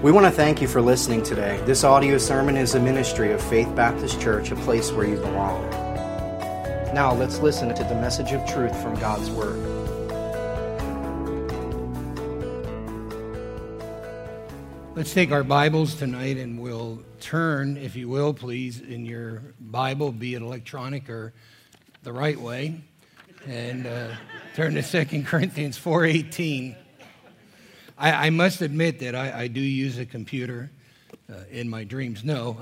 We want to thank you for listening today. This audio sermon is a ministry of Faith Baptist Church, a place where you belong. Now let's listen to the message of truth from God's Word. Let's take our Bibles tonight and we'll turn, if you will, please, in your Bible, be it electronic or the right way, and turn to 2 Corinthians 4:18. I must admit that I do use a computer in my dreams. No,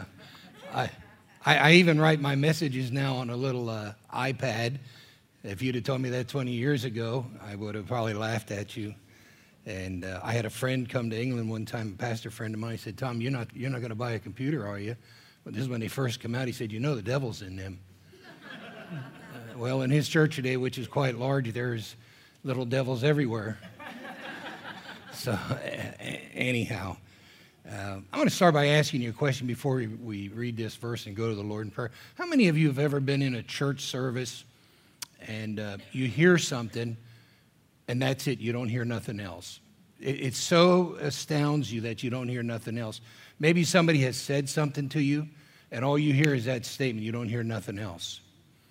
I even write my messages now on a little iPad. If you'd have told me that 20 years ago, I would have probably laughed at you. And I had a friend come to England one time, a pastor friend of mine. He said, "Tom, you're not going to buy a computer, are you?" But this is when they first come out. He said, "You know the devil's in them." Well, in his church today, which is quite large, there's little devils everywhere. So anyhow, I want to start by asking you a question before we read this verse and go to the Lord in prayer. How many of you have ever been in a church service and you hear something and that's it, you don't hear nothing else? It so astounds you that you don't hear nothing else. Maybe somebody has said something to you and all you hear is that statement, you don't hear nothing else.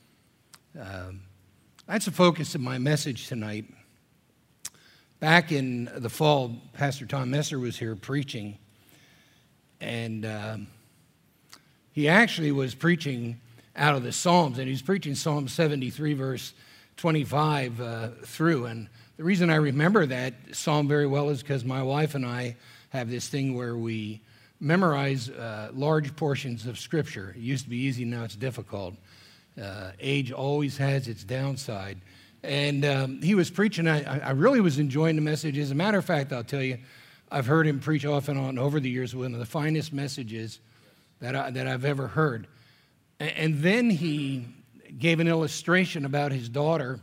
That's the focus of my message tonight. Back in the fall, Pastor Tom Messer was here preaching, and he actually was preaching out of the Psalms, and he was preaching Psalm 73, verse 25 through. And the reason I remember that psalm very well is because my wife and I have this thing where we memorize large portions of Scripture. It used to be easy, now it's difficult. Age always has its downside. And he was preaching. I really was enjoying the message. As a matter of fact, I'll tell you, I've heard him preach off and on over the years, one of the finest messages that I've ever heard. And then he gave an illustration about his daughter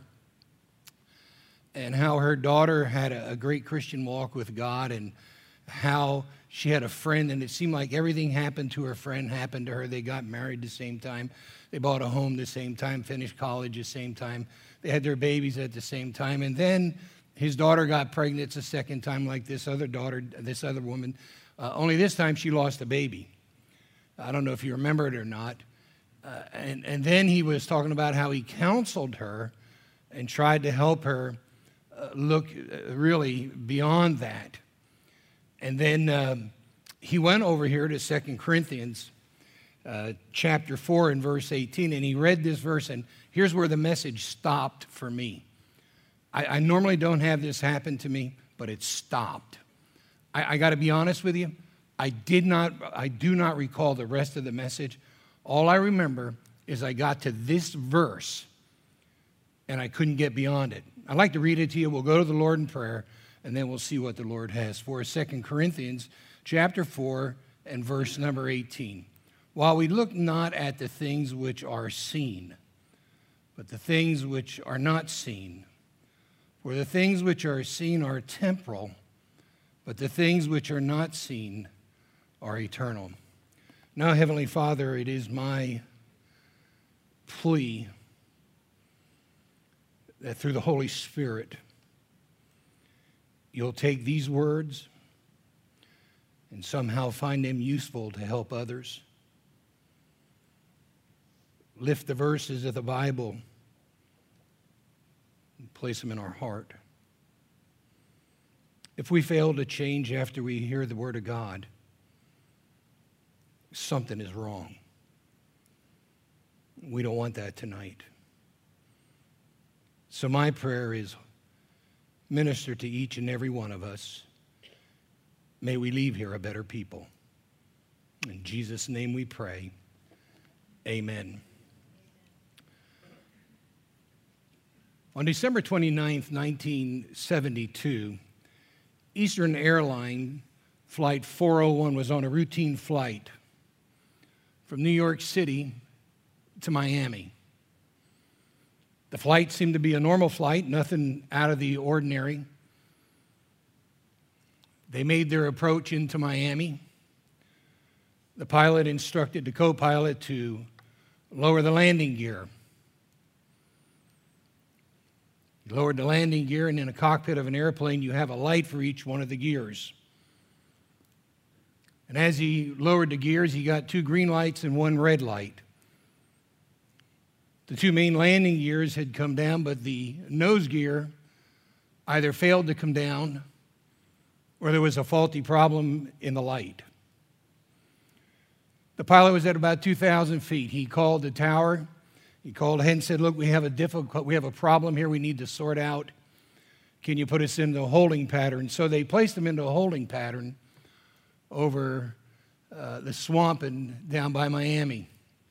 and how her daughter had a great Christian walk with God and how she had a friend, and it seemed like everything happened to her friend happened to her. They got married the same time. They bought a home the same time, finished college the same time. They had their babies at the same time. And then his daughter got pregnant the second time like this other woman. Only this time she lost a baby. I don't know if you remember it or not. And then he was talking about how he counseled her and tried to help her look really beyond that. And then he went over here to 2 Corinthians chapter 4 and verse 18, and he read this verse, and here's where the message stopped for me. I normally don't have this happen to me, but it stopped. I got to be honest with you. I do not recall the rest of the message. All I remember is I got to this verse, and I couldn't get beyond it. I'd like to read it to you. We'll go to the Lord in prayer, and then we'll see what the Lord has for us. 2 Corinthians chapter 4 and verse number 18. While we look not at the things which are seen, but the things which are not seen. For the things which are seen are temporal, but the things which are not seen are eternal. Now, Heavenly Father, it is my plea that through the Holy Spirit, you'll take these words and somehow find them useful to help others. Lift the verses of the Bible and place them in our heart. If we fail to change after we hear the Word of God, something is wrong. We don't want that tonight. So my prayer is, minister to each and every one of us. May we leave here a better people. In Jesus' name we pray. Amen. On December 29th, 1972, Eastern Airline Flight 401 was on a routine flight from New York City to Miami. The flight seemed to be a normal flight, nothing out of the ordinary. They made their approach into Miami. The pilot instructed the co-pilot to lower the landing gear. You lowered the landing gear, and in a cockpit of an airplane, you have a light for each one of the gears. And as he lowered the gears, he got 2 green lights and 1 red light. The 2 main landing gears had come down, but the nose gear either failed to come down or there was a faulty problem in the light. The pilot was at about 2,000 feet. He called the tower. He called ahead and said, look, we have a problem here we need to sort out. Can you put us into a holding pattern? So they placed him into a holding pattern over the swamp and down by Miami.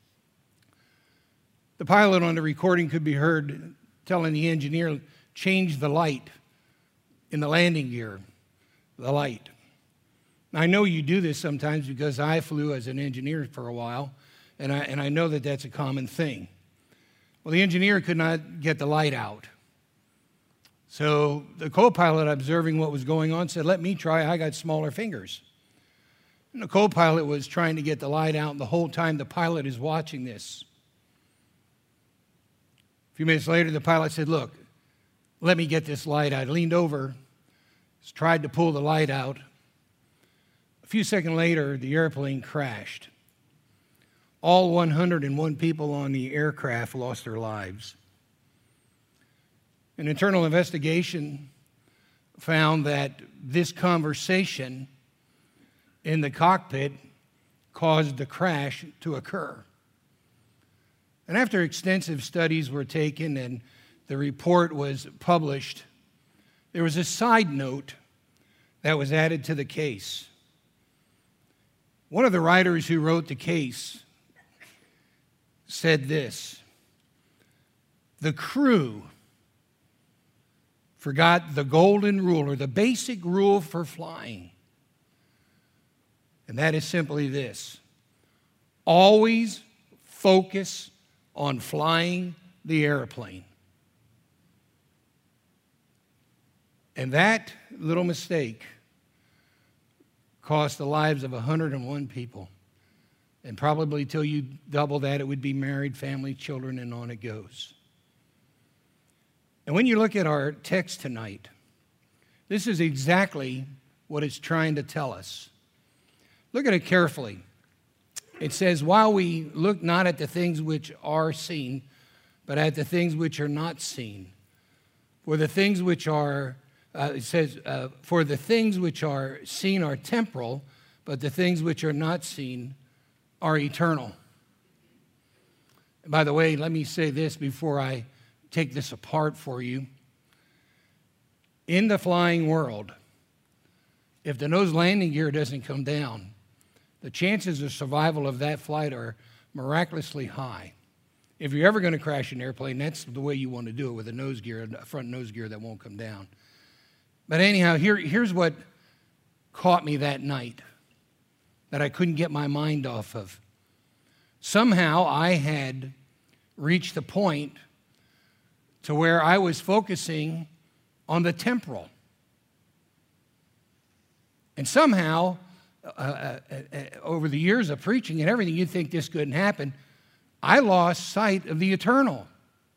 The pilot on the recording could be heard telling the engineer, change the light in the landing gear, the light. Now, I know you do this sometimes because I flew as an engineer for a while, and I know that that's a common thing. Well, the engineer could not get the light out. So the co-pilot, observing what was going on, said, let me try, I got smaller fingers. And the co-pilot was trying to get the light out, and the whole time the pilot is watching this. A few minutes later, the pilot said, look, let me get this light out. I leaned over, tried to pull the light out. A few seconds later, the airplane crashed. All 101 people on the aircraft lost their lives. An internal investigation found that this conversation in the cockpit caused the crash to occur. And after extensive studies were taken and the report was published, there was a side note that was added to the case. One of the writers who wrote the case said this: the crew forgot the golden rule, or the basic rule for flying. And that is simply this: always focus on flying the airplane. And that little mistake cost the lives of 101 people. And probably till you double that, it would be married, family, children, and on it goes. And when you look at our text tonight, this is exactly what it's trying to tell us. Look at it carefully. It says, while we look not at the things which are seen, but at the things which are not seen. For the things which are, for the things which are seen are temporal, but the things which are not seen are eternal. And by the way, let me say this before I take this apart for you. In the flying world, if the nose landing gear doesn't come down, the chances of survival of that flight are miraculously high. If you're ever going to crash an airplane, that's the way you want to do it, with a nose gear, a front nose gear that won't come down. But anyhow, here's what caught me that night that I couldn't get my mind off of. Somehow I had reached the point to where I was focusing on the temporal. And somehow, over the years of preaching and everything, you'd think this couldn't happen. I lost sight of the eternal.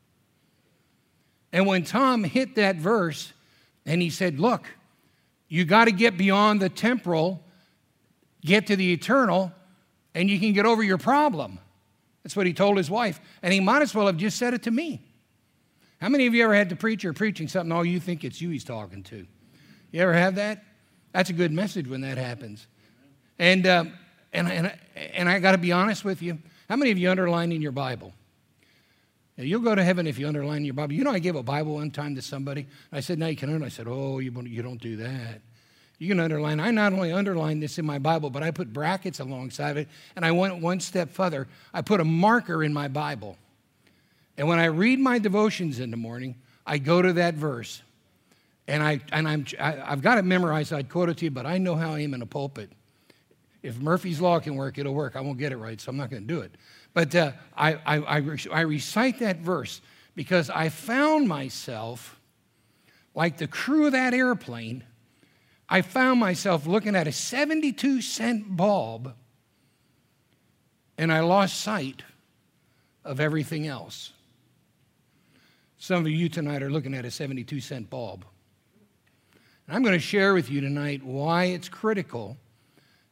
And when Tom hit that verse and he said, look, you got to get beyond the temporal, get to the eternal, and you can get over your problem. That's what he told his wife. And he might as well have just said it to me. How many of you ever had the preacher preaching something, oh, you think it's you he's talking to? You ever have that? That's a good message when that happens. And I got to be honest with you. How many of you underline in your Bible? Now, you'll go to heaven if you underline in your Bible. You know, I gave a Bible one time to somebody. I said, now you can underline. I said, oh, you don't do that. You can underline. I not only underlined this in my Bible, but I put brackets alongside of it, and I went one step further. I put a marker in my Bible. And when I read my devotions in the morning, I go to that verse. And I've got it memorized. I'd quote it to you, but I know how I am in a pulpit. If Murphy's Law can work, it'll work. I won't get it right, so I'm not going to do it. But I recite that verse because I found myself, like the crew of that airplane, I found myself looking at a 72-cent bulb, and I lost sight of everything else. Some of you tonight are looking at a 72-cent bulb. And I'm going to share with you tonight why it's critical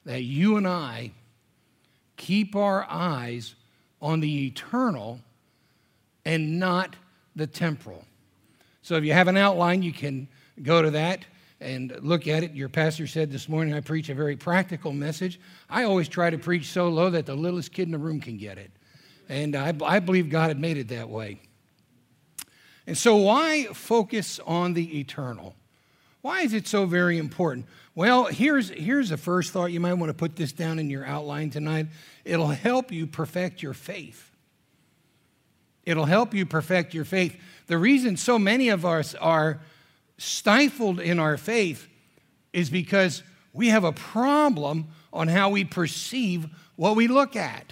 that you and I keep our eyes on the eternal and not the temporal. So if you have an outline, you can go to that and look at it. Your pastor said this morning I preach a very practical message. I always try to preach so low that the littlest kid in the room can get it. And I believe God had made it that way. And so why focus on the eternal? Why is it so very important? Well, here's the first thought. You might want to put this down in your outline tonight. It'll help you perfect your faith. It'll help you perfect your faith. The reason so many of us are stifled in our faith is because we have a problem on how we perceive what we look at.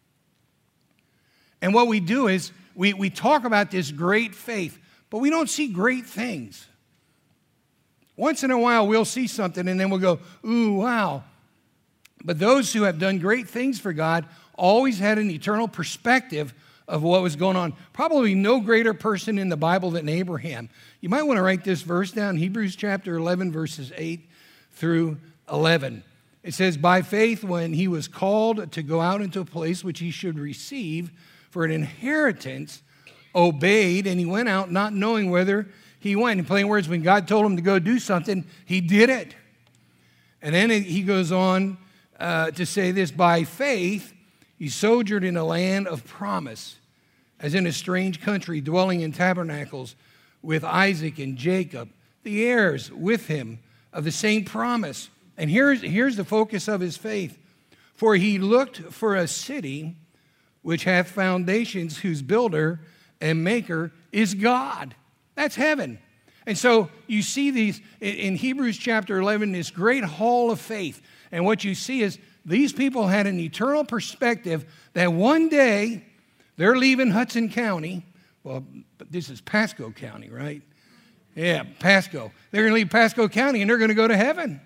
And what we do is we talk about this great faith, but we don't see great things. Once in a while, we'll see something and then we'll go, ooh, wow. But those who have done great things for God always had an eternal perspective of what was going on. Probably no greater person in the Bible than Abraham. You might want to write this verse down, Hebrews chapter 11, verses 8 through 11. It says, by faith, when he was called to go out into a place which he should receive for an inheritance, obeyed, and he went out not knowing whither he went. In plain words, when God told him to go do something, he did it. And then he goes on to say this, by faith, he sojourned in a land of promise, as in a strange country, dwelling in tabernacles with Isaac and Jacob, the heirs with him of the same promise. And here's the focus of his faith. For he looked for a city which hath foundations, whose builder and maker is God. That's heaven. And so you see these in Hebrews chapter 11, this great hall of faith. And what you see is these people had an eternal perspective that one day they're leaving Hudson County. Well, but this is Pasco County, right? Yeah, Pasco. They're going to leave Pasco County and they're going to go to heaven.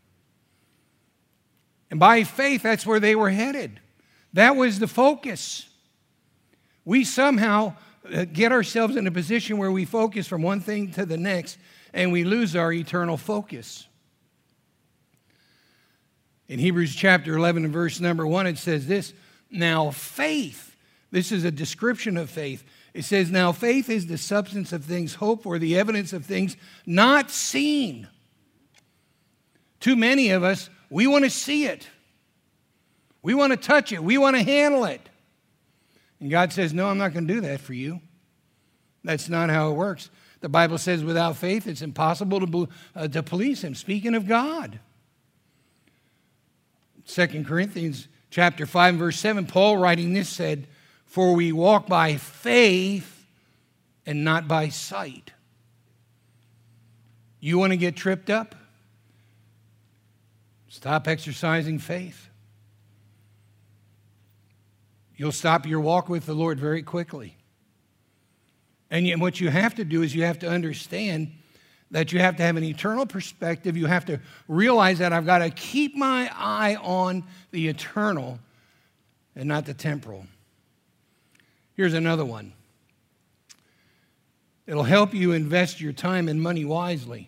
And by faith, that's where they were headed. That was the focus. We somehow get ourselves in a position where we focus from one thing to the next and we lose our eternal focus. In Hebrews chapter 11 and verse number 1, it says this, now faith, this is a description of faith. It says, now faith is the substance of things hoped for, the evidence of things not seen. Too many of us, we want to see it. We want to touch it. We want to handle it. And God says, no, I'm not going to do that for you. That's not how it works. The Bible says without faith, it's impossible to please him. Speaking of God. 2 Corinthians chapter 5, verse 7, Paul writing this said, for we walk by faith and not by sight. You want to get tripped up? Stop exercising faith. You'll stop your walk with the Lord very quickly. And what you have to do is you have to understand that you have to have an eternal perspective. You have to realize that I've got to keep my eye on the eternal and not the temporal. Here's another one. It'll help you invest your time and money wisely.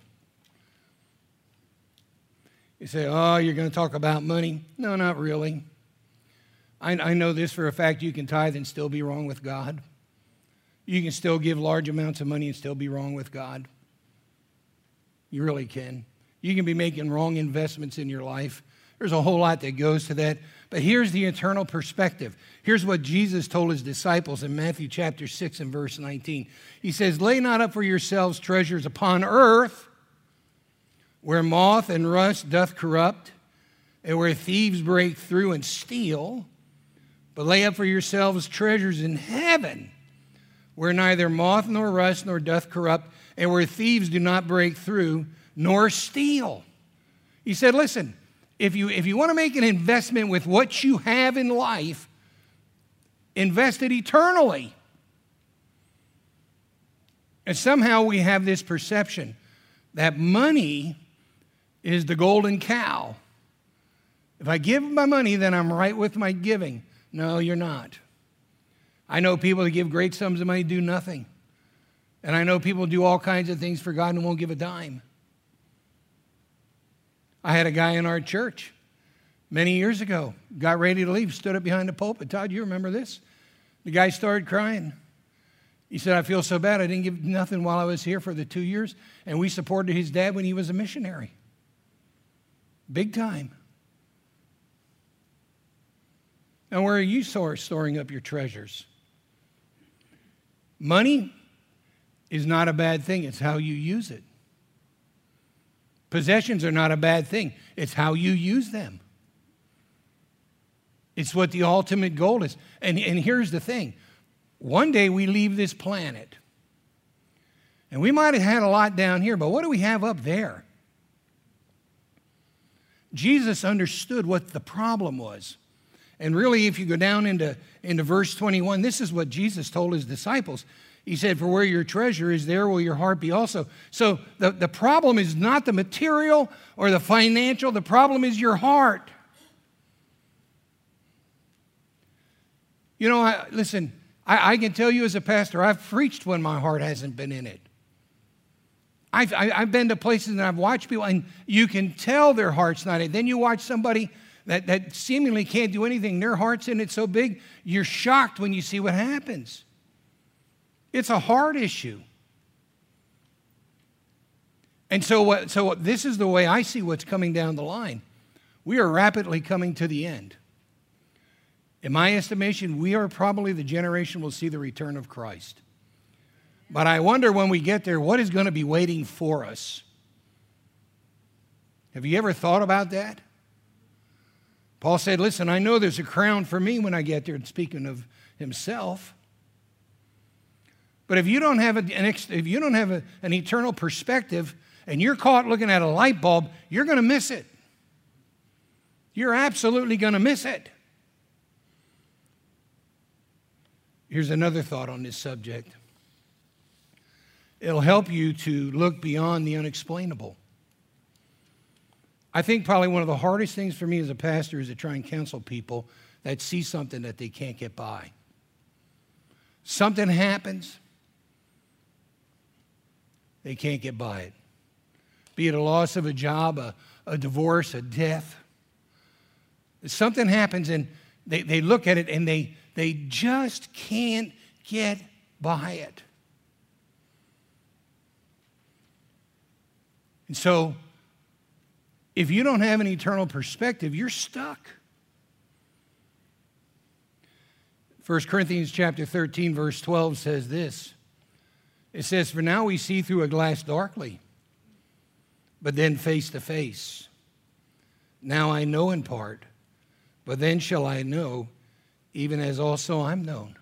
You say, oh, you're going to talk about money? No, not really. I know this for a fact. You can tithe and still be wrong with God. You can still give large amounts of money and still be wrong with God. You really can. You can be making wrong investments in your life. There's a whole lot that goes to that. But here's the eternal perspective. Here's what Jesus told his disciples in Matthew chapter 6 and verse 19. He says, lay not up for yourselves treasures upon earth, where moth and rust doth corrupt, and where thieves break through and steal, but lay up for yourselves treasures in heaven, where neither moth nor rust nor doth corrupt, and where thieves do not break through nor steal. He said, listen, if you want to make an investment with what you have in life, invest it eternally. And somehow we have this perception that money is the golden cow. If I give my money, then I'm right with my giving. No, you're not. I know people that give great sums of money do nothing. And I know people do all kinds of things for God and won't give a dime. I had a guy in our church Many years ago, got ready to leave, stood up behind the pulpit. Todd, you remember this? The guy started crying. He said, I feel so bad. I didn't give nothing while I was here for the 2 years. And we supported his dad when he was a missionary. Big time. And where are you storing up your treasures? Money is not a bad thing. It's how you use it. Possessions are not a bad thing. It's how you use them. It's what the ultimate goal is. And here's the thing. One day we leave this planet. And we might have had a lot down here, but what do we have up there? Jesus understood what the problem was. And really, if you go down into verse 21, this is what Jesus told his disciples. He said, for where your treasure is, there will your heart be also. So the problem is not the material or the financial. The problem is your heart. You know, listen, I can tell you as a pastor, I've preached when my heart hasn't been in it. I've been to places and I've watched people, and you can tell their heart's not in it. Then you watch somebody that seemingly can't do anything. Their heart's in it so big, you're shocked when you see what happens. It's a heart issue. And so this is the way I see what's coming down the line. We are rapidly coming to the end. In my estimation, we are probably the generation will see the return of Christ. But I wonder when we get there, what is going to be waiting for us? Have you ever thought about that? Paul said, listen, I know there's a crown for me when I get there, speaking of himself. But if you don't have an eternal perspective and you're caught looking at a light bulb, you're going to miss it. You're absolutely going to miss it. Here's another thought on this subject. It'll help you to look beyond the unexplainable. I think probably one of the hardest things for me as a pastor is to try and counsel people that see something that they can't get by. Something happens, they can't get by it. Be it a loss of a job, a divorce, a death. Something happens and they look at it and they just can't get by it. And so, if you don't have an eternal perspective, you're stuck. 1 Corinthians chapter 13, verse 12 says this. It says, for now we see through a glass darkly, but then face to face. Now I know in part, but then shall I know, even as also I'm known.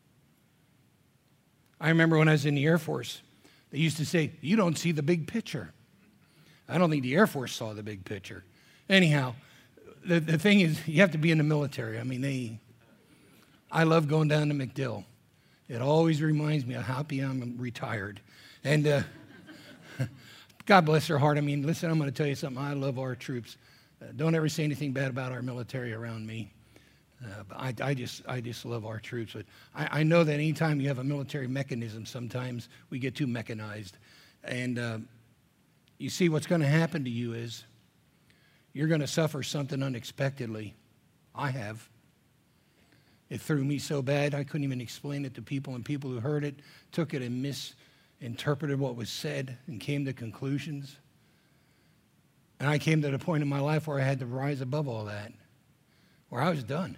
I remember when I was in the Air Force, they used to say, you don't see the big picture. I don't think the Air Force saw the big picture. Anyhow, the thing is, you have to be in the military. I mean, I love going down to MacDill. It always reminds me of how happy I'm retired. And God bless her heart. I mean, listen, I'm going to tell you something. I love our troops. Don't ever say anything bad about our military around me. But I just love our troops. But I know that anytime you have a military mechanism, sometimes we get too mechanized. And you see, what's going to happen to you is you're going to suffer something unexpectedly. I have. It threw me so bad I couldn't even explain it to people, and people who heard it took it and misinterpreted what was said and came to conclusions. And I came to the point in my life where I had to rise above all that, where I was done.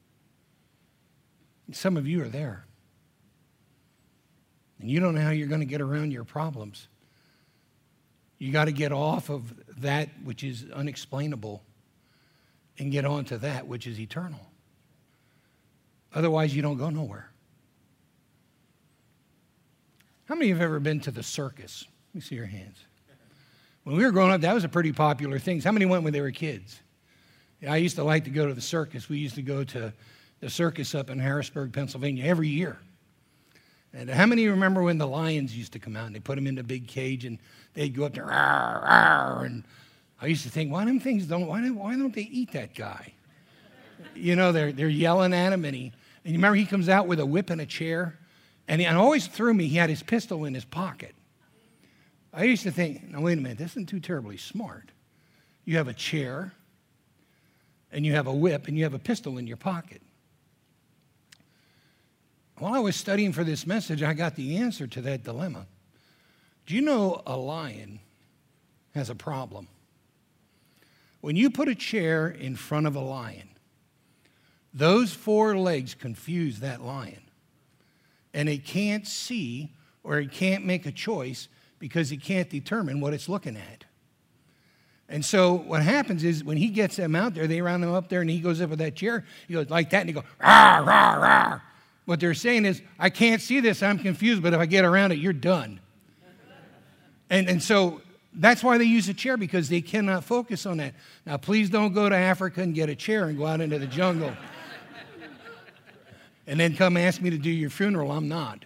And some of you are there. And you don't know how you're going to get around your problems. You got to get off of that which is unexplainable and get on to that which is eternal. Otherwise, you don't go nowhere. How many have ever been to the circus? Let me see your hands. When we were growing up, that was a pretty popular thing. How many went when they were kids? I used to like to go to the circus. We used to go to the circus up in Harrisburg, Pennsylvania, every year. And how many remember when the lions used to come out and they put them in a big cage and they'd go up there, rawr, rawr, and I used to think, why don't they eat that guy? You know, they're yelling at him, and you remember he comes out with a whip and a chair, and it always threw me, he had his pistol in his pocket. I used to think, now wait a minute, this isn't too terribly smart. You have a chair, and you have a whip and you have a pistol in your pocket. While I was studying for this message, I got the answer to that dilemma. Do you know a lion has a problem? When you put a chair in front of a lion, those four legs confuse that lion. And it can't see or it can't make a choice because it can't determine what it's looking at. And so what happens is when he gets them out there, they round him up there and he goes up with that chair, he goes like that and he goes, rah, rah, rah. What they're saying is, I can't see this, I'm confused, but if I get around it, you're done. And so that's why they use a chair, because they cannot focus on that. Now, please don't go to Africa and get a chair and go out into the jungle. And then come ask me to do your funeral. I'm not.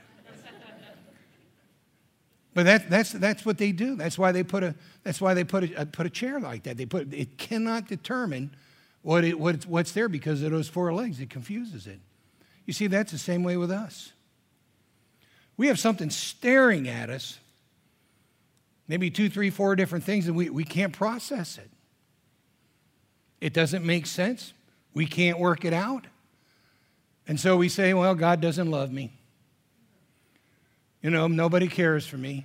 But that's what they do. That's why they put a chair like that. It cannot determine what's there because of those four legs. It confuses it. You see, that's the same way with us. We have something staring at us, maybe 2, 3, 4 different things, and we can't process it. It doesn't make sense. We can't work it out. And so we say, well, God doesn't love me. You know, nobody cares for me.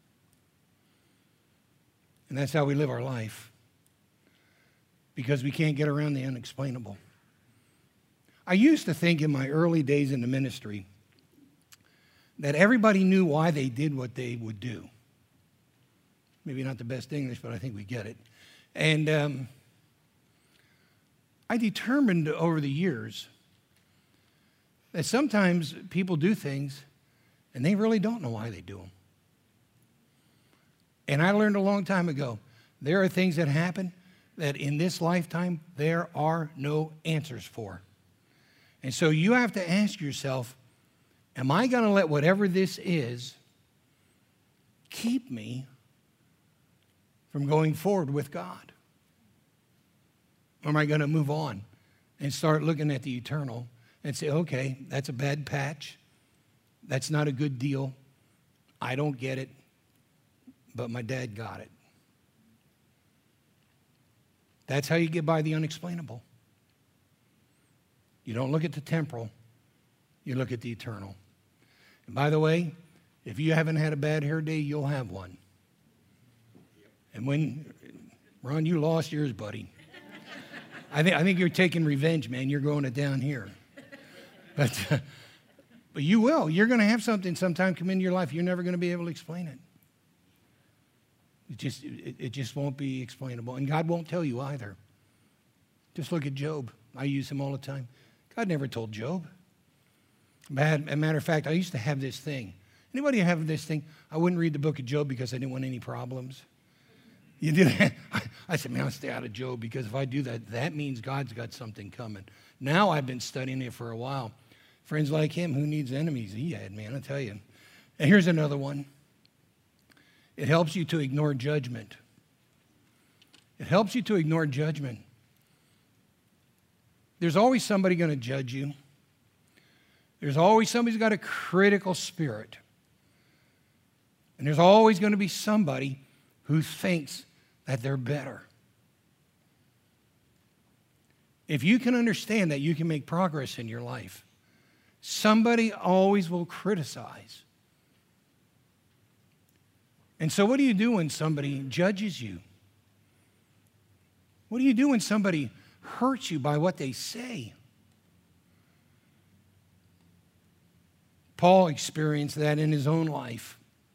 And that's how we live our life, because we can't get around the unexplainable. I used to think in my early days in the ministry that everybody knew why they did what they would do. Maybe not the best English, but I think we get it. And I determined over the years that sometimes people do things and they really don't know why they do them. And I learned a long time ago, there are things that happen that in this lifetime there are no answers for. And so you have to ask yourself, am I going to let whatever this is keep me from going forward with God? Or am I going to move on and start looking at the eternal and say, okay, that's a bad patch. That's not a good deal. I don't get it, but my dad got it. That's how you get by the unexplainable. You don't look at the temporal, you look at the eternal. And by the way, if you haven't had a bad hair day, you'll have one. And when, Ron, you lost yours, buddy. I think you're taking revenge, man. You're going it down here. But you will. You're going to have something sometime come into your life. You're never going to be able to explain it. It just won't be explainable. And God won't tell you either. Just look at Job. I use him all the time. God never told Job. As a matter of fact, I used to have this thing. Anybody have this thing? I wouldn't read the book of Job because I didn't want any problems. You did? I said, man, I'll stay out of Job, because if I do that, that means God's got something coming. Now I've been studying it for a while. Friends like him, who needs enemies? He had, man, I tell you. And here's another one. It helps you to ignore judgment. It helps you to ignore judgment. There's always somebody going to judge you. There's always somebody who's got a critical spirit. And there's always going to be somebody who thinks that they're better. If you can understand that you can make progress in your life, somebody always will criticize. And so what do you do when somebody judges you? What do you do when somebody hurts you by what they say? Paul experienced that in his own life.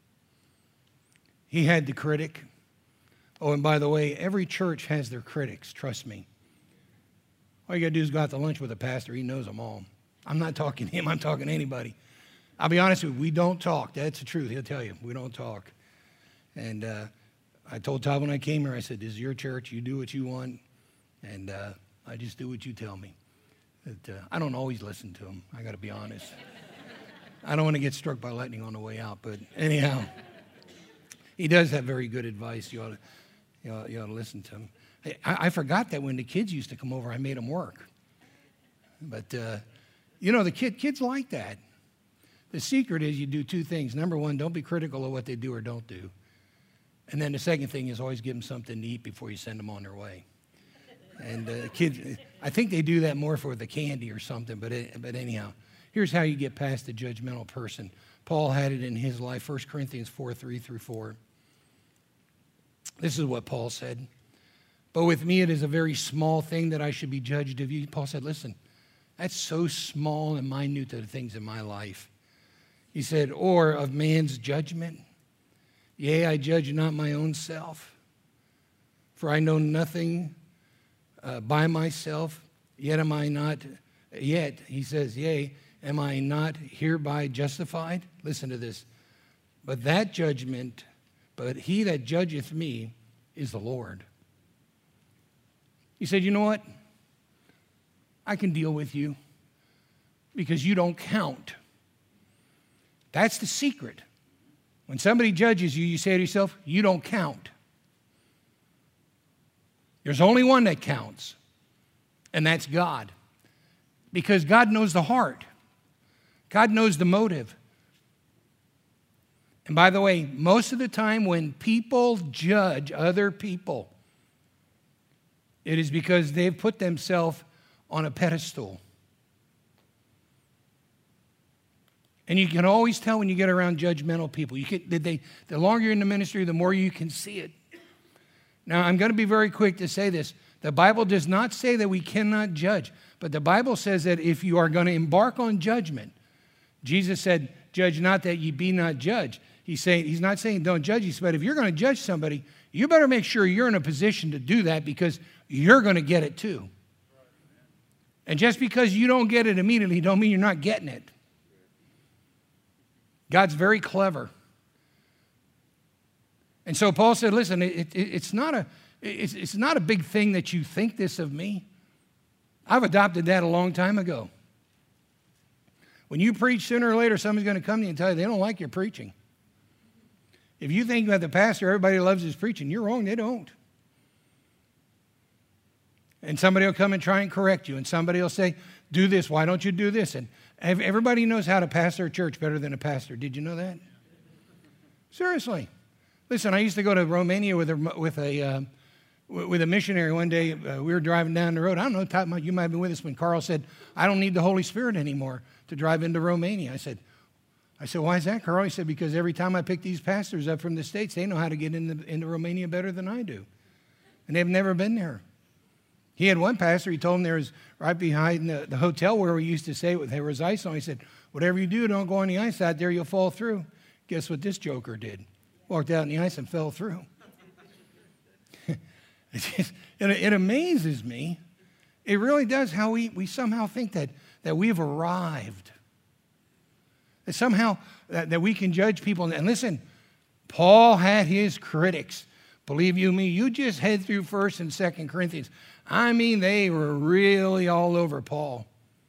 He had the critic. Oh, and by the way, every church has their critics, trust me. All you got to do is go out to lunch with a pastor. He knows them all. I'm not talking to him. I'm talking to anybody. I'll be honest with you, we don't talk. That's the truth. He'll tell you. We don't talk. And I told Todd when I came here, I said, this is your church. You do what you want. And I just do what you tell me. But, I don't always listen to him. I got to be honest. I don't want to get struck by lightning on the way out. But anyhow, he does have very good advice. You ought to listen to him. I forgot that when the kids used to come over, I made them work. But, the kids like that. The secret is you do two things. Number one, don't be critical of what they do or don't do. And then the second thing is always give them something to eat before you send them on their way. And kids, I think they do that more for the candy or something, but anyhow, here's how you get past the judgmental person. Paul had it in his life, 1 Corinthians 4:3-4. This is what Paul said. But with me it is a very small thing that I should be judged of you. Paul said, listen, that's so small and minute to the things in my life. He said, or of man's judgment. Yea, I judge not my own self, for I know nothing by myself, yet am I not, yet, he says, yea, am I not hereby justified? Listen to this. But he that judgeth me is the Lord. He said, you know what? I can deal with you because you don't count. That's the secret. When somebody judges you, you say to yourself, you don't count. There's only one that counts, and that's God. Because God knows the heart. God knows the motive. And by the way, most of the time when people judge other people, it is because they've put themselves on a pedestal. And you can always tell when you get around judgmental people. The longer you're in the ministry, the more you can see it. Now, I'm going to be very quick to say this. The Bible does not say that we cannot judge, but the Bible says that if you are going to embark on judgment, Jesus said, judge not that ye be not judged. He's not saying don't judge. He said, if you're going to judge somebody, you better make sure you're in a position to do that because you're going to get it too. And just because you don't get it immediately don't mean you're not getting it. God's very clever. And so Paul said, listen, it's not a big thing that you think this of me. I've adopted that a long time ago. When you preach, sooner or later, somebody's going to come to you and tell you they don't like your preaching. If you think that the pastor, everybody loves his preaching, you're wrong, they don't. And somebody will come and try and correct you, and somebody will say, do this, why don't you do this? And everybody knows how to pastor a church better than a pastor. Did you know that? Seriously. Listen, I used to go to Romania with a missionary one day. We were driving down the road. I don't know, you might have been with us when Carl said, I don't need the Holy Spirit anymore to drive into Romania. I said, why is that, Carl? He said, because every time I pick these pastors up from the States, they know how to get into Romania better than I do. And they've never been there. He had one pastor, he told him there was right behind the hotel where we used to stay, there was ice on. He said, whatever you do, don't go on the ice out there, you'll fall through. Guess what this joker did? Walked out in the ice and fell through. It amazes me. It really does how we somehow think that we've arrived. That somehow that we can judge people. And listen, Paul had his critics. Believe you me, you just head through 1 and 2 Corinthians. I mean, they were really all over Paul.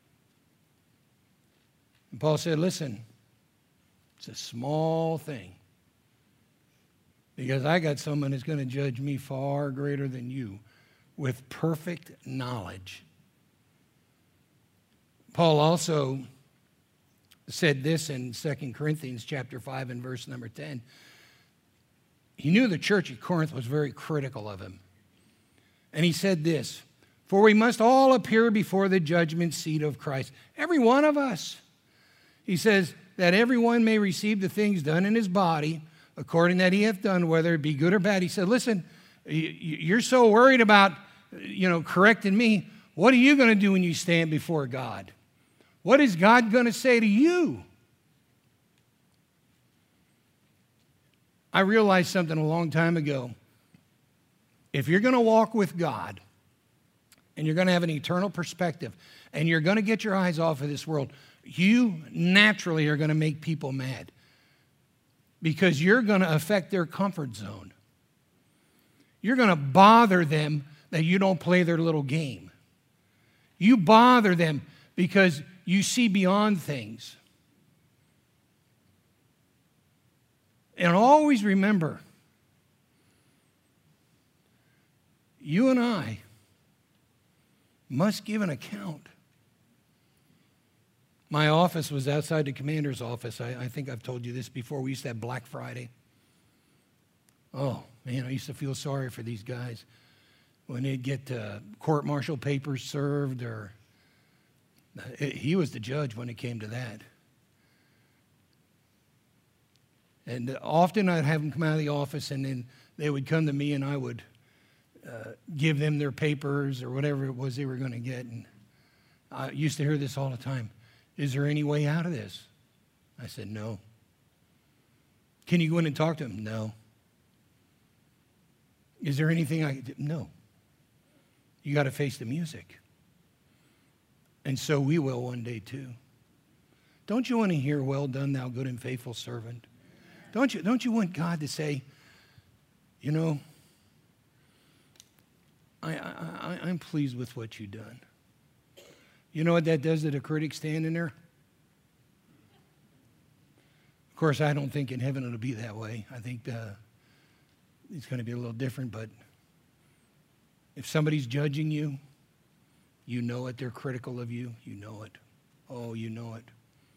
And Paul said, listen, it's a small thing. Because I got someone that's going to judge me far greater than you with perfect knowledge. Paul also said this in 2 Corinthians chapter 5 and verse number 10. He knew the church at Corinth was very critical of him. And he said this, for we must all appear before the judgment seat of Christ. Every one of us. He says that everyone may receive the things done in his body according that he hath done, whether it be good or bad. He said, listen, you're so worried about, correcting me. What are you going to do when you stand before God? What is God going to say to you? I realized something a long time ago. If you're going to walk with God and you're going to have an eternal perspective and you're going to get your eyes off of this world, you naturally are going to make people mad because you're going to affect their comfort zone. You're going to bother them that you don't play their little game. You bother them because you see beyond things. And always remember, you and I must give an account. My office was outside the commander's office. I think I've told you this before. We used to have Black Friday. Oh, man, I used to feel sorry for these guys. when they'd get court-martial papers served, or he was the judge when it came to that. And often I'd have them come out of the office, and then they would come to me, and I would give them their papers or whatever it was they were going to get. And I used to hear this all the time. Is there any way out of this? I said, no. Can you go in and talk to him? No. Is there anything I can do? No. You got to face the music. And so we will one day too. Don't you want to hear, well done, thou good and faithful servant? Don't you want God to say, you know, I'm pleased with what you've done. You know what that does to the critic standing there? Of course, I don't think in heaven it'll be that way. I think it's going to be a little different, but if somebody's judging you, you know it. They're critical of you. You know it. Oh, you know it.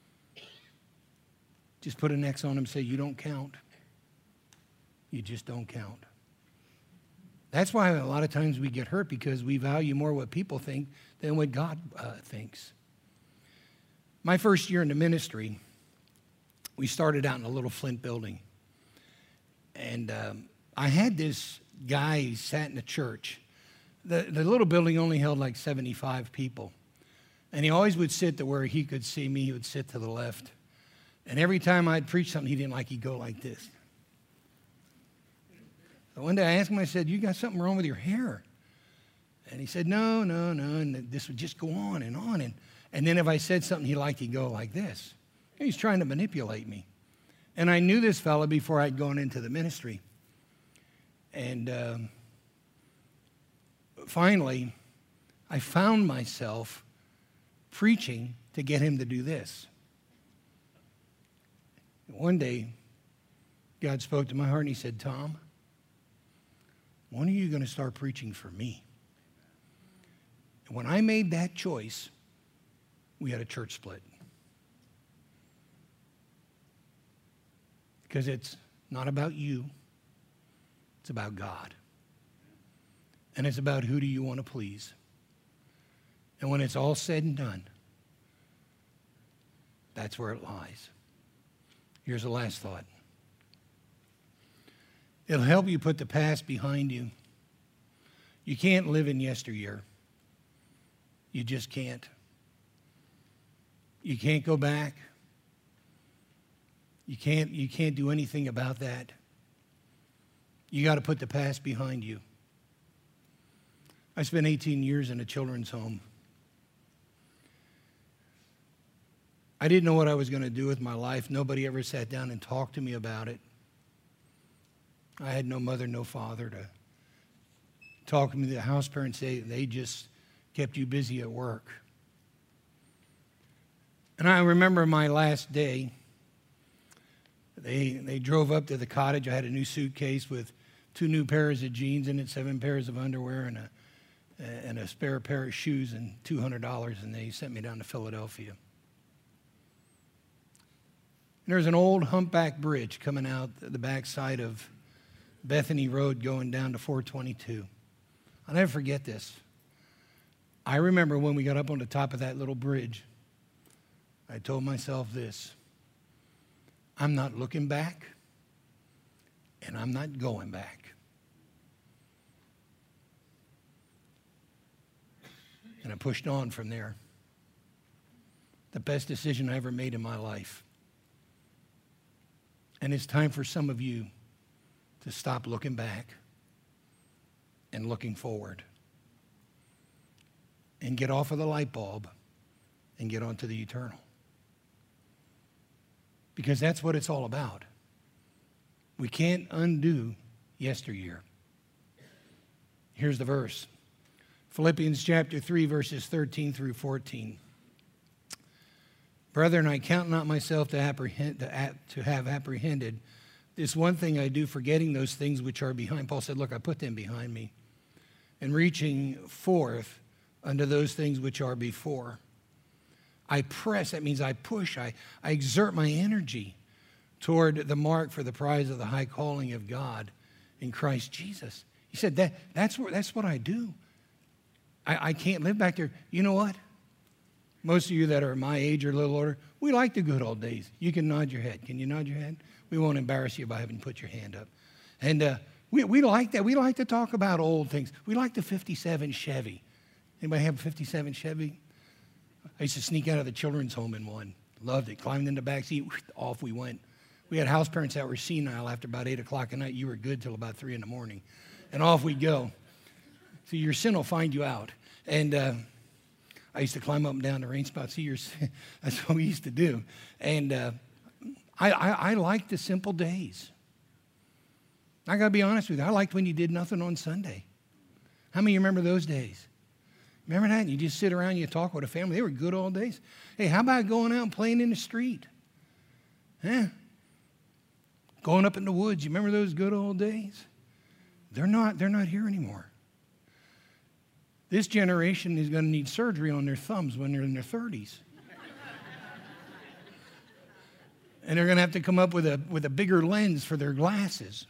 Just put an X on them and say, you don't count. You just don't count. That's why a lot of times we get hurt, because we value more what people think than what God thinks. My first year in the ministry, we started out in a little flint building. And I had this guy, he sat in the church. The little building only held like 75 people. And he always would sit to where he could see me. He would sit to the left. And every time I'd preach something he didn't like, he'd go like this. So one day I asked him, I said, you got something wrong with your hair? And he said, no. And this would just go on. And then if I said something he liked, he'd go like this. He's trying to manipulate me. And I knew this fella before I'd gone into the ministry. And finally, I found myself preaching to get him to do this. One day, God spoke to my heart and he said, Tom, when are you going to start preaching for me? And when I made that choice, we had a church split. Because it's not about you, it's about God. And it's about who do you want to please. And when it's all said and done, that's where it lies. Here's the last thought. It'll help you put the past behind you. You can't live in yesteryear. You just can't. You can't go back. You can't do anything about that. You got to put the past behind you. I spent 18 years in a children's home. I didn't know what I was going to do with my life. Nobody ever sat down and talked to me about it. I had no mother, no father to talk to me. The house parents, they just kept you busy at work. And I remember my last day, they drove up to the cottage. I had a new suitcase with 2 new pairs of jeans in it, 7 pairs of underwear, and a spare pair of shoes and $200, and they sent me down to Philadelphia. And there's an old humpback bridge coming out the backside of Bethany Road going down to 422. I'll never forget this. I remember when we got up on the top of that little bridge, I told myself this: I'm not looking back, and I'm not going back. And I pushed on from there. The best decision I ever made in my life. And it's time for some of you to stop looking back and looking forward. And get off of the light bulb and get onto the eternal. Because that's what it's all about. We can't undo yesteryear. Here's the verse. Philippians chapter 3, verses 13 through 14. Brethren, I count not myself to have apprehended. This one thing I do, forgetting those things which are behind. Paul said, look, I put them behind me. And reaching forth unto those things which are before. I press, that means I push, I exert my energy toward the mark for the prize of the high calling of God in Christ Jesus. He said, that's what I do. I can't live back there. You know what? Most of you that are my age or a little older, we like the good old days. You can nod your head. Can you nod your head? We won't embarrass you by having put your hand up. And we like that. We like to talk about old things. We like the 57 Chevy. Anybody have a 57 Chevy? I used to sneak out of the children's home in one. Loved it. Climbed in the back seat. Off we went. We had house parents that were senile after about 8 o'clock at night. You were good till about 3 in the morning. And off we'd go. So your sin will find you out. And I used to climb up and down the rain spots. That's what we used to do. And I liked the simple days. I got to be honest with you. I liked when you did nothing on Sunday. How many of you remember those days? Remember that? You just sit around and you talk with a family. They were good old days. Hey, how about going out and playing in the street? Huh? Going up in the woods. You remember those good old days? They're not here anymore. This generation is going to need surgery on their thumbs when they're in their 30s. And they're going to have to come up with a bigger lens for their glasses.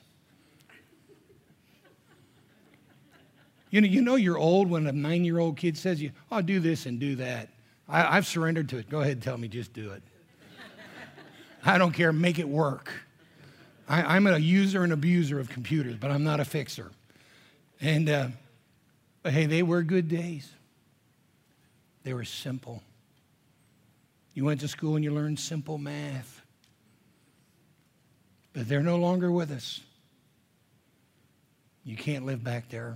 You know you're old when a 9-year-old kid says, I'll do this and do that. I've surrendered to it. Go ahead and tell me, just do it. I don't care. Make it work. I'm a user and abuser of computers, but I'm not a fixer. And but hey, they were good days. They were simple. You went to school and you learned simple math. But they're no longer with us. You can't live back there.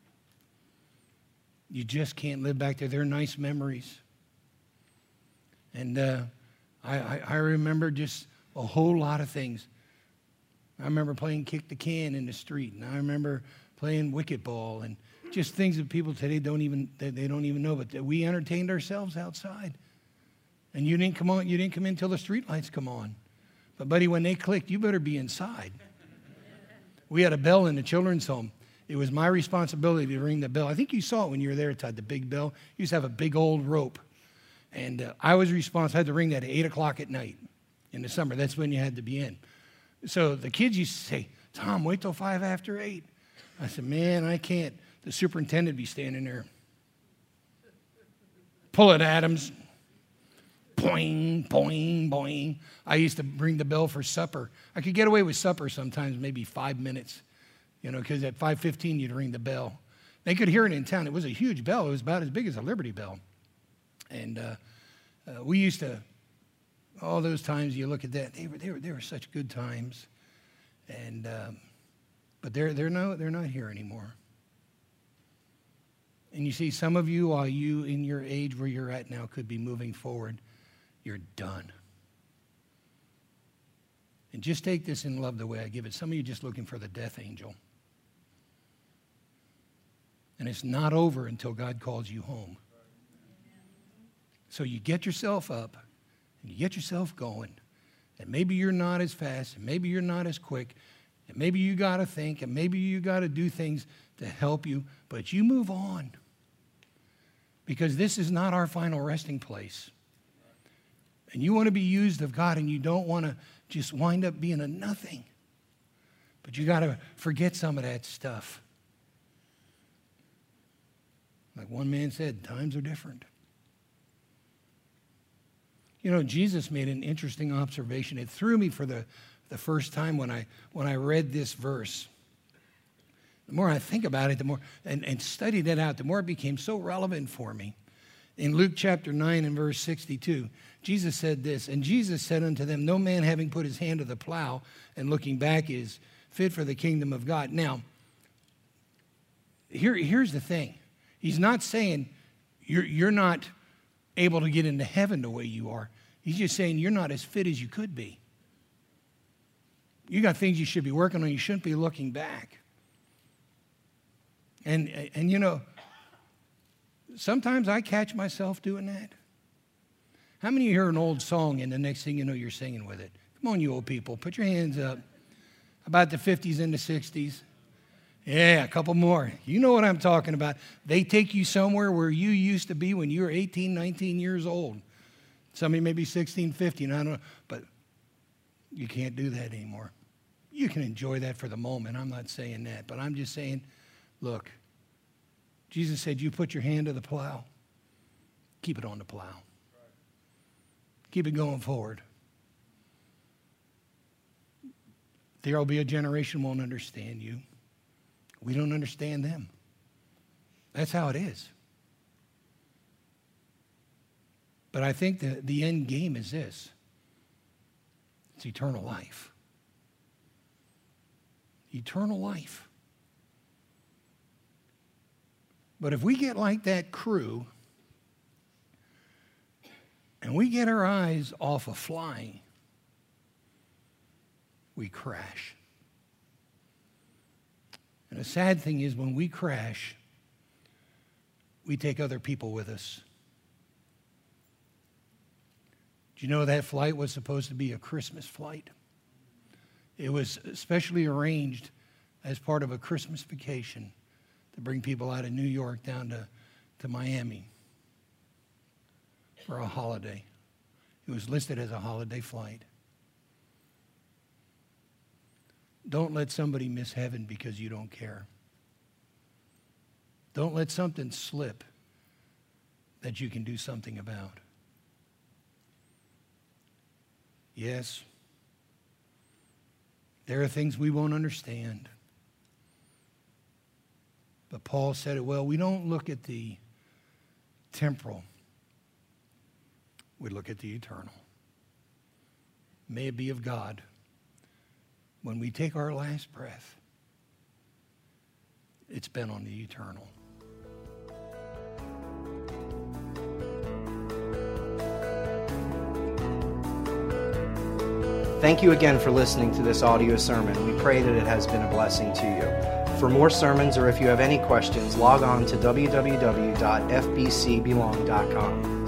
You just can't live back there. They're nice memories. And I remember just a whole lot of things. I remember playing kick the can in the street, and I remember playing wicket ball, and just things that people today don't even know. But we entertained ourselves outside, and you didn't come in until the street lights come on. But buddy, when they clicked, you better be inside. We had a bell in the children's home. It was my responsibility to ring the bell. I think you saw it when you were there, Todd, the big bell. You used to have a big old rope. And I was responsible. I had to ring that at 8 o'clock at night in the summer. That's when you had to be in. So the kids used to say, Tom, wait till 5 after 8. I said, man, I can't. The superintendent would be standing there. Pull it, Adams. Boing, boing, boing. I used to ring the bell for supper. I could get away with supper sometimes, maybe 5 minutes. Because at 5:15 you'd ring the bell. They could hear it in town. It was a huge bell. It was about as big as a Liberty Bell. And we used to, all those times you look at that, they were such good times. And but they're not here anymore. And you see, some of you, while you in your age where you're at now could be moving forward, you're done. And just take this in love the way I give it. Some of you just looking for the death angel. And it's not over until God calls you home. So you get yourself up and you get yourself going. And maybe you're not as fast, and maybe you're not as quick, and maybe you got to think, and maybe you got to do things to help you, but you move on. Because this is not our final resting place. And you want to be used of God, and you don't want to just wind up being a nothing. But you got to forget some of that stuff. Like one man said, times are different. Jesus made an interesting observation. It threw me for the first time when I read this verse. The more I think about it, the more and studied it out, the more it became so relevant for me. In Luke chapter 9 and verse 62, Jesus said this, and Jesus said unto them, no man having put his hand to the plow and looking back is fit for the kingdom of God. Now, here's the thing. He's not saying you're not able to get into heaven the way you are. He's just saying you're not as fit as you could be. You got things you should be working on. You shouldn't be looking back. And sometimes I catch myself doing that. How many of you hear an old song and the next thing you know you're singing with it? Come on, you old people. Put your hands up. About the 50s and the 60s. Yeah, a couple more. You know what I'm talking about. They take you somewhere where you used to be when you were 18, 19 years old. Some of you may be 16, 15, I don't know. But you can't do that anymore. You can enjoy that for the moment. I'm not saying that. But I'm just saying Look, Jesus said, you put your hand to the plow, keep it on the plow. Keep it going forward. There will be a generation who won't understand you. We don't understand them. That's how it is. But I think the end game is this. It's eternal life. Eternal life. But if we get like that crew, and we get our eyes off of flying, we crash. And the sad thing is when we crash, we take other people with us. Do you know that flight was supposed to be a Christmas flight? It was specially arranged as part of a Christmas vacation to bring people out of New York down to Miami for a holiday. It was listed as a holiday flight. Don't let somebody miss heaven because you don't care. Don't let something slip that you can do something about. Yes, there are things we won't understand. But Paul said it well, we don't look at the temporal. We look at the eternal. May it be of God. When we take our last breath, it's been on the eternal. Thank you again for listening to this audio sermon. We pray that it has been a blessing to you. For more sermons or if you have any questions, log on to www.fbcbelong.com.